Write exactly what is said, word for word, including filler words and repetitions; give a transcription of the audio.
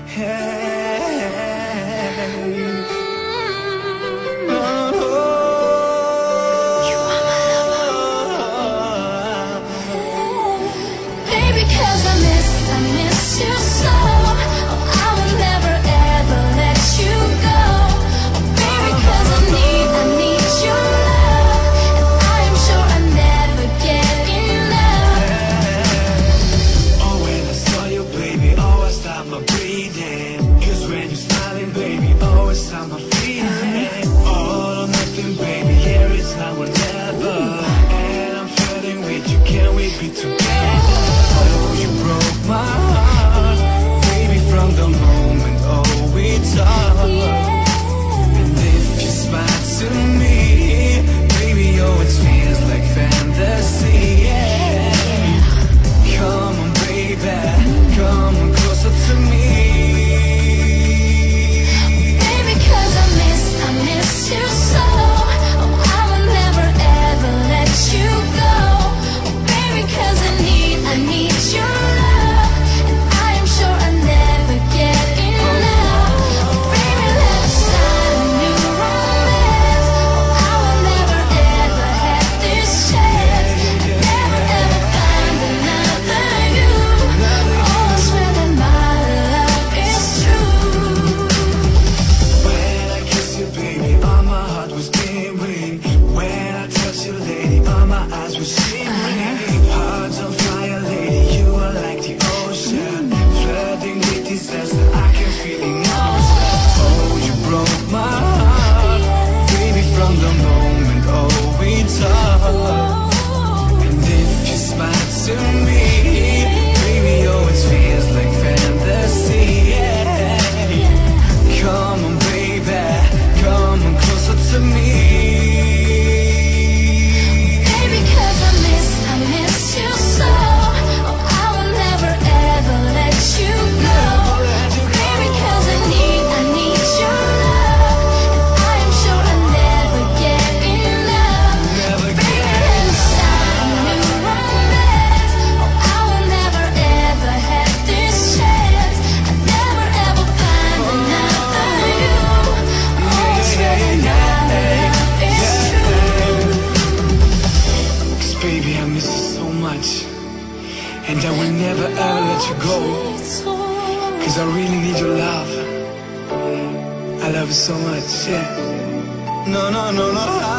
Baby, 'cause I miss, I miss you so. Oh, I will never ever let you go. Oh, baby, 'cause I need, I need your love, and I am sure I never get enough. Oh, when I saw you, baby, oh, I stopped my breathing. 'Cause when you're smiling, baby, oh, it's time my feeling. All or nothing, baby, here it's now or never. And I'm flirting with you, can we be together? Oh, you broke my heart, baby, from the moment, oh, we talked. And if you smile to me, baby, oh, it feels like fantasy, yeah. Come on, baby, come on closer to me. Baby, 'cause I miss, I miss you so. Oh, I will never ever let you go. Oh, baby, 'cause I need, I need your love, and I am sure I never get enough. Oh, baby, let's start a new romance. Oh, I will never ever have this chance. I never ever find another you. Oh, I swear that my love is true. When I kiss you, baby, all my heart was beating. When I touch you, lady, all my eyes were shimmering. Hearts on fire, lady, you are like the ocean. Flooding with disaster, I can feel emotion. Oh, you broke my heart, baby, from the moment, oh, we talked. And if you smile to me, baby, oh, it feels like fantasy, yeah. Come on, baby, come on closer to me. Baby, 'cause I miss, I miss you so. Oh, I will never ever let you go. Baby, 'cause I need, I need your love, and I am sure I never get enough. Baby, let's start a new romance. Oh, I will never ever have this chance. I never ever find another you. Oh, I swear that my love is true. 'Cause baby, I miss you so much, and I will never ever let you go. 'Cause I really need your love. I love you so much, yeah. No, no, no, no.